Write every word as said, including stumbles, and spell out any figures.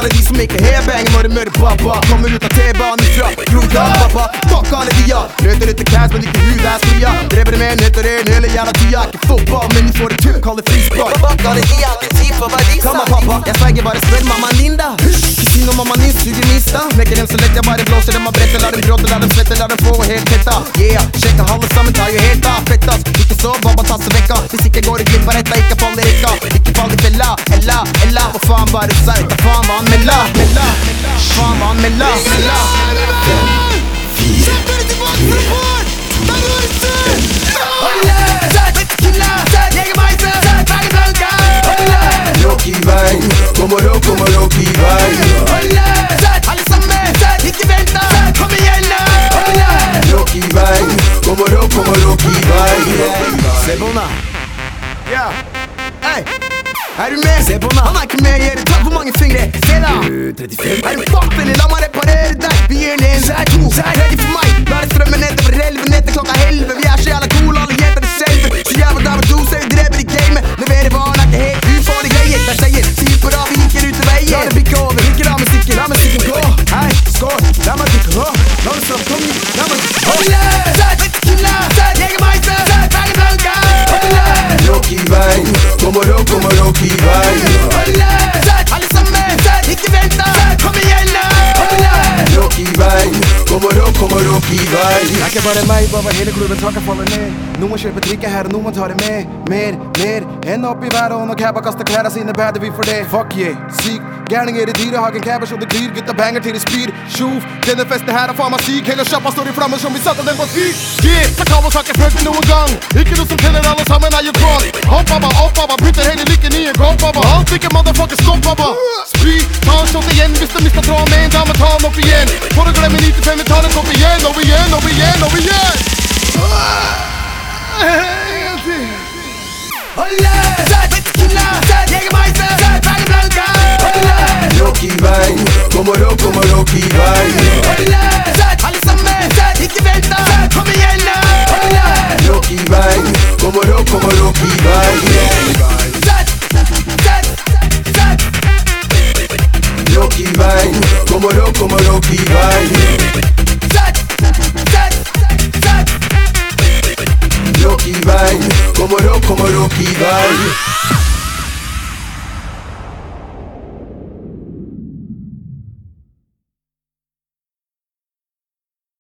alle de som ikke headbanger når det mører pappa. Kommer ut av T-banen fra Groruddalen, pappa. Fuck alle de, ja. Røter ut til cash, men ikke hud, ass, ja. Drever det med nøtter hele jævla tida. Ikke fotball, men de får det til, kaller frispark. Fuck alle de, jeg har ikke tid for verdi. Mamma, pappa, jeg sverger bare spør mamma Linda. Ikke si noe mamma Nins, suger nista. Lekker dem så lett, jeg bare blåser dem av brettet. La dem gråte, la dem svette, la dem få helt tetta. Yeah, sjekka halve sammen, tar jo helt av. Fett ass, ikke så, babba ta seg vekka. Hvis ikke går det glipp av retta, ikke faller rekka. Ikke fall i fella, ella, ella. Hva faen bare seg, hva faen hva han melda. Melda, faen hva han melda. Melda. Fire, Rocky vei, kom og rock, kom og rock i vei. Alle sammen, ikke vent da, kom igjen da. Rocky vei, kom og rock, kom og rock i vei. Se på henne. Ja, hei. Er du med? Se på henne. Han er ikke med, gjør det. Takk for mange fingre. Se da. trettifem. Er du fuck, eller la meg reparere deg. Vi gjør det en, så er to, så er ready for meg. La det strømme nedover elven, ned til klokka helve. Vi er så jævla cool, alle jenter er selve. Så jævla der med do, så vi dreper i gamet. Leverer varen, er ikke helt ufarlig greier. Der sier, sier på rad, vi gikk ut til veien. La det bikke over, ikke la musikken, la musikken gå. Hei, skål, la meg drikke nå. La det stramme, kom igjen, la meg drikke. Olle, sett, killa, sett, jegermeister, sett, ferdig blanka. Rocky vei, kom og rock, kom og rock i vei. Alle sammen, ikke vent da, kom igjen da. Rocky vei, kom og rock, kom og rock i vei. Det er ikke bare meg, bare hele klubben taket faller ned. Noen kjøper drikke her, og noen tar det med. Mer, mer, henne opp i været, og når cabba kaster klær av sine bader vi for det. Fuck yeah, syk, gærninger i dyrehagen, cabba så det glyr. Gutta banger til de spyr, tjov. Denne festen her er faen meg syk. Hele sjappa står i flammer som vi satte den på fyr. Yeah, så kan oss har ikke følt det noen gang. Ikke noe som teller, alle sammen er jo kvann. Hopp babba, opp babba, bytter hele lykken i en gått babba. Alt ikke motherfucker stopp babba. Spy, ta en shot igjen hvis du mistet tråden med en dame, ta den opp igjen. For å glemme nittifem, vi tar den opp igjen, opp igjen, opp igjen, opp igjen. Olle, sett, killa, sett, jegermeister, sett, ferdig blanka. Rocky vei, kom og rock, kom og rock i vei. Sett, alle sammen, sett, ikke vent da, kom igjen da. Rocky vei, kom og rock, kom og rock i vei. Sett, sett, sett. Rocky vei, kom og rock, kom og rock i vei. Sett, sett, sett. Rocky vei, kom og rock, kom og rock i vei.